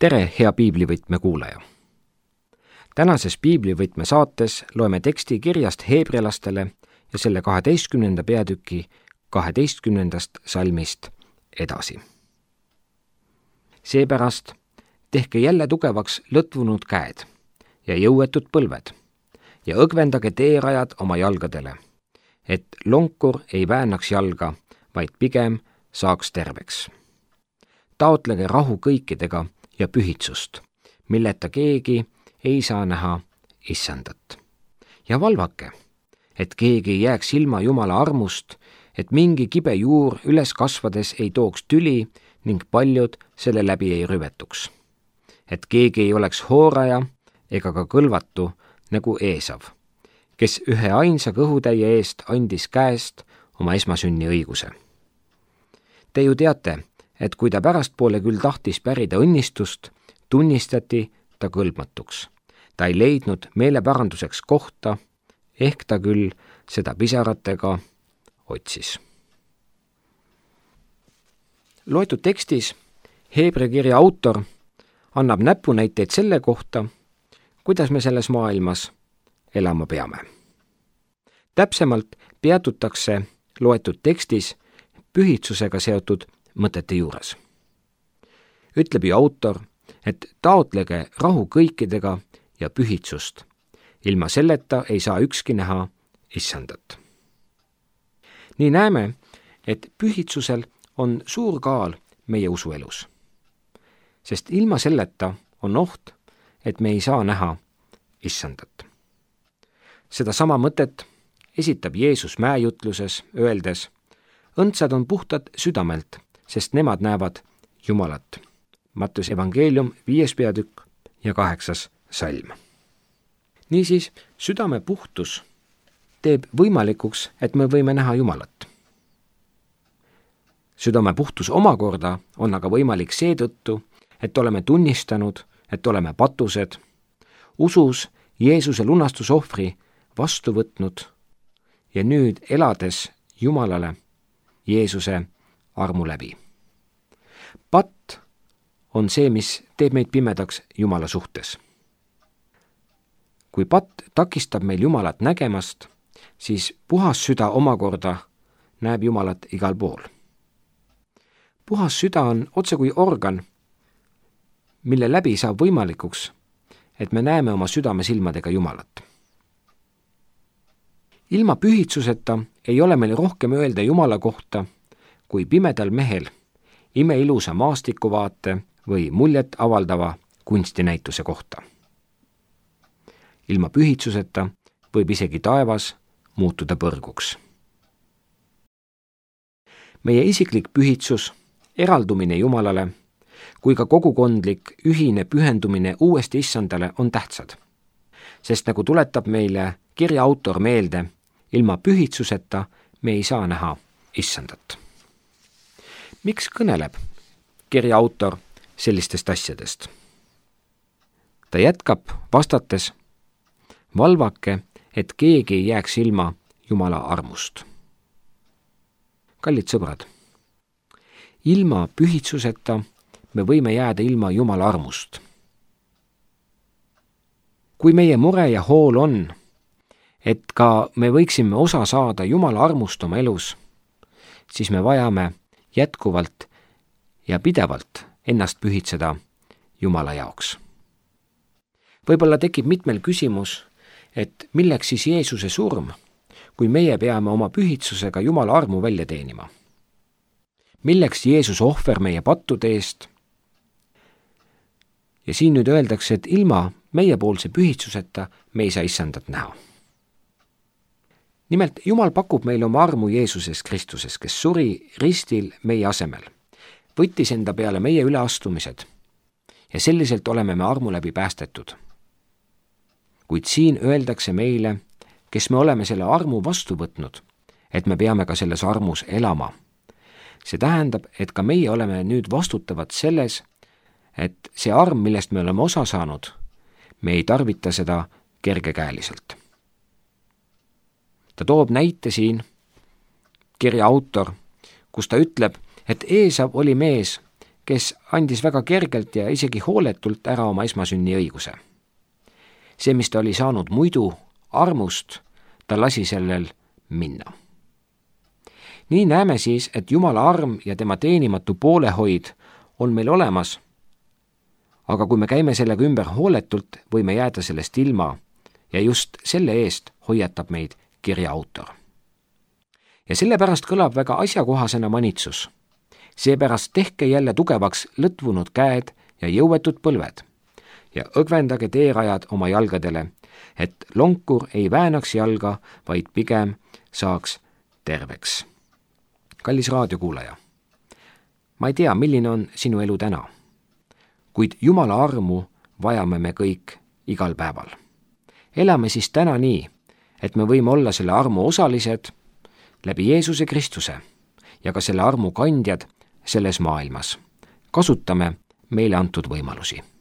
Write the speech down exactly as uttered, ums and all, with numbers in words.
tere, hea piiblivõtme kuulaja! Tänases piiblivõtme saates loeme teksti kirjast heebrealastele ja selle kaheteistkümnenda peatüki kaheteistkümnendast salmist edasi. Seepärast tehke jälle tugevaks lõtvunud käed ja jõuetud põlved ja õgvendage teerajad oma jalgadele, et lonkur ei väänaks jalga, vaid pigem saaks terveks. Taotlege rahu kõikidega ja pühitsust, milleta keegi ei saa näha issandat. Ja valvake, et keegi ei jääks ilma Jumala armust, et mingi kibe juur üles kasvades ei tooks tüli ning paljud selle läbi ei rüvetuks. Et keegi ei oleks hooraja ega ka kõlvatu nagu Eesav, kes ühe ainsa kõhutäie eest andis käest oma esmasünni õiguse. Te ju teate, et kui ta pärastpoole küll tahtis pärida õnnistust, tunnistati ta kõlbmatuks. Ta ei leidnud meeleparanduseks kohta, ehk ta küll seda pisaratega otsis. Loetud tekstis Heebrea kirja autor annab näpunäiteid selle kohta, kuidas me selles maailmas elama peame. Täpsemalt peatutakse loetud tekstis pühitsusega seotud mõtete juures. Ütleb ju autor, et taotlege rahu kõikidega ja pühitsust. Ilma selleta ei saa ükski näha issandat. Nii näeme, et pühitsusel on suur kaal meie usuelus. Sest ilma selleta on oht, et me ei saa näha issandat. Seda sama mõtet esitab Jeesus mäejutluses, öeldes, õndsad on puhtad südamelt, sest nemad näevad Jumalat. Matteuse evangeelium viies peatükk ja kaheksas salm. Niisiis, südame puhtus teeb võimalikuks, et me võime näha Jumalat. Südame puhtus omakorda on aga võimalik seetõttu, et oleme tunnistanud, et oleme patused, usus Jeesuse lunastusohvri vastu võtnud ja nüüd elades Jumalale Jeesuse armu läbi. Patt on see, mis teeb meid pimedaks Jumala suhtes. Kui patt takistab meil Jumalat nägemast, siis puhas süda omakorda näeb Jumalat igal pool. Puhas süda on otse kui organ, mille läbi saab võimalikuks, et me näeme oma südame silmadega Jumalat. Ilma pühitsuseta ei ole meil rohkem öelda Jumala kohta, kui pimedal mehel imeilusa maastikuvaate või muljet avaldava kunstinäituse kohta. Ilma pühitsuseta võib isegi taevas muutuda põrguks. Meie isiklik pühitsus, eraldumine Jumalale, kui ka kogukondlik ühine pühendumine uuesti issandale on tähtsad. Sest nagu tuletab meile kirja autor meelde, ilma pühitsuseta me ei saa näha issandat. Miks kõneleb kirja autor sellistest asjadest? Ta jätkab vastates, valvake, et keegi ei jääks ilma Jumala armust. Kallid sõbrad, ilma pühitsuseta me võime jääda ilma Jumala armust. Kui meie mure ja hool on, et ka me võiksime osa saada Jumala armust oma elus, siis me vajame jätkuvalt ja pidevalt ennast pühitseda Jumala jaoks. Võib-olla tekib mitmel küsimus, et milleks siis Jeesuse surm, kui meie peame oma pühitsusega Jumala armu välja teenima? Milleks Jeesus ohver meie pattude eest? Ja siin nüüd öeldakse, et ilma meiepoolse pühitsuseta me ei saa issandat näha. Nimelt, Jumal pakub meile oma armu Jeesuses Kristuses, kes suri ristil meie asemel, võttis enda peale meie üleastumised ja selliselt oleme me armu läbi päästetud. Kuid siin öeldakse meile, kes me oleme selle armu vastu võtnud, et me peame ka selles armus elama. See tähendab, et ka meie oleme nüüd vastutavad selles, et see arm, millest me oleme osa saanud, me ei tarvita seda kergekäeliselt. Ta toob näite siin, kirja autor, kus ta ütleb, et Eesav oli mees, kes andis väga kergelt ja isegi hooletult ära oma esmasünniõiguse. See, mis ta oli saanud muidu armust, ta lasi sellel minna. Nii näeme siis, et Jumala arm ja tema teenimatu poolehoid on meil olemas, aga kui me käime sellega ümber hooletult, võime jääda sellest ilma ja just selle eest hoiatab meid kirja autor. Ja sellepärast kõlab väga asjakohasena manitsus. Seepärast tehke jälle tugevaks lõtvunud käed ja jõuetud põlved ja õgvendage teerajad oma jalgadele, et lonkur ei väänaks jalga, vaid pigem saaks terveks. Kallis raadiokuulaja, ma ei tea, milline on sinu elu täna, kuid Jumala armu vajame me kõik igal päeval. Elame siis täna nii, et me võime olla selle armu osalised läbi Jeesuse Kristuse ja ka selle armu kandjad selles maailmas. Kasutame meile antud võimalusi.